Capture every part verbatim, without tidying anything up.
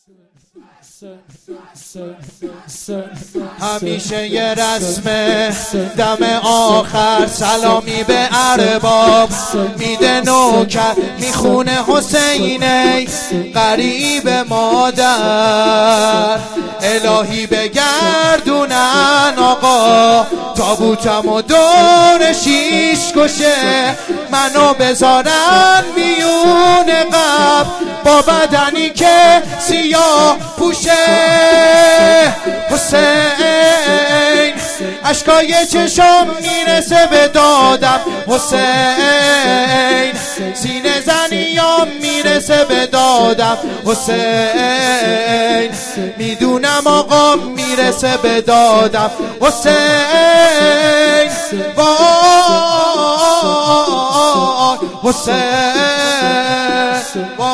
همیشه یه رسمه دم آخر سلامی به ارباب میده نوکر میخونه حسینی قریب مادر الهی بگردونن آقا تابوتم و دور شیش کشه منو بذارن میون قبر با بدنی که سیاه پوشه حسین اشکای چشم میرسه به دادم حسین سینه زنیام میرسه به دادم حسین میدونم آقا میرسه به دادم حسین وای حسین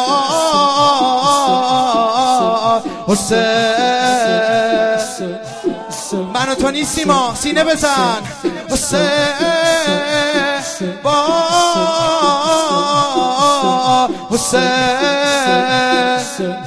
وای حسین من و تو نیستیم ها سینه بزن حسین وای حسین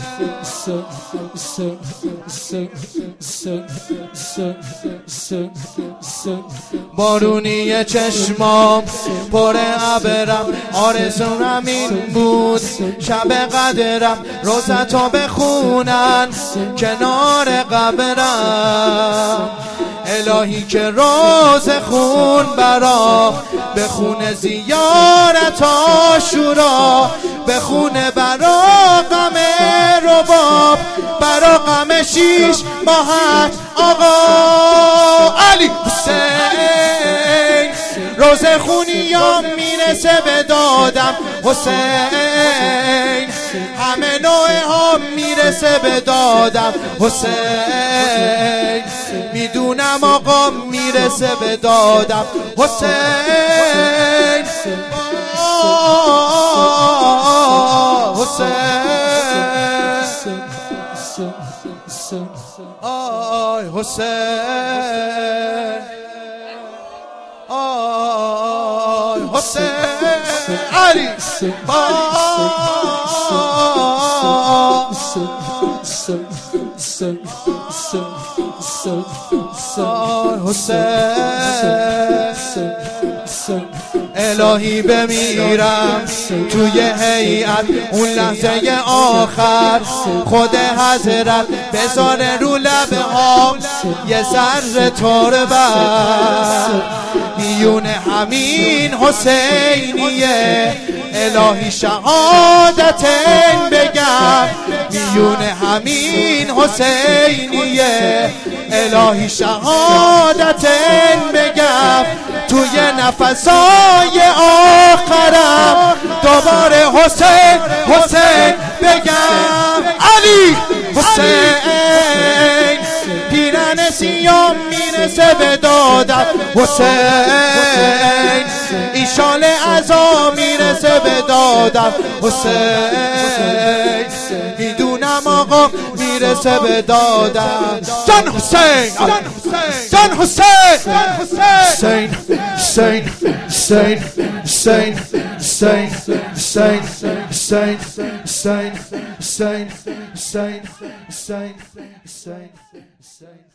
بارونی چشمام پر ابرم آرزوم همین بود شب قدرم روزتو بخونن کنار قبرم الهی که روز خون برا بخونه زیارت آشورا بخونه برا غم رباب برا غم شیش ماهت آقا علی حسین روز خونیام میرسه به دادم حسین همه نوع ها میرسه به دادم حسین میدونم آقا میرسه به دادم حسین حسین آی حسین آی حسین علی حسین الهی بمیرم توی هیئت اون لحظه آخر خود حضرت بذاره رو لبه ها یه ذره تربت میون همین حسینیه الهی شهادتین بگم میون همین حسینیه الهی شهادتین بگم توی نفسای آخرم دوباره حسین حسین بگم علی حسین پیرن سیام میرسه به دادم حسین ایشال عزا میرسه به دادم حسین میدونم آقا میرسه به دادم جان حسین جان حسین حسین حسین حسین حسین حسین حسین حسین حسین حسین حسین حسین حسین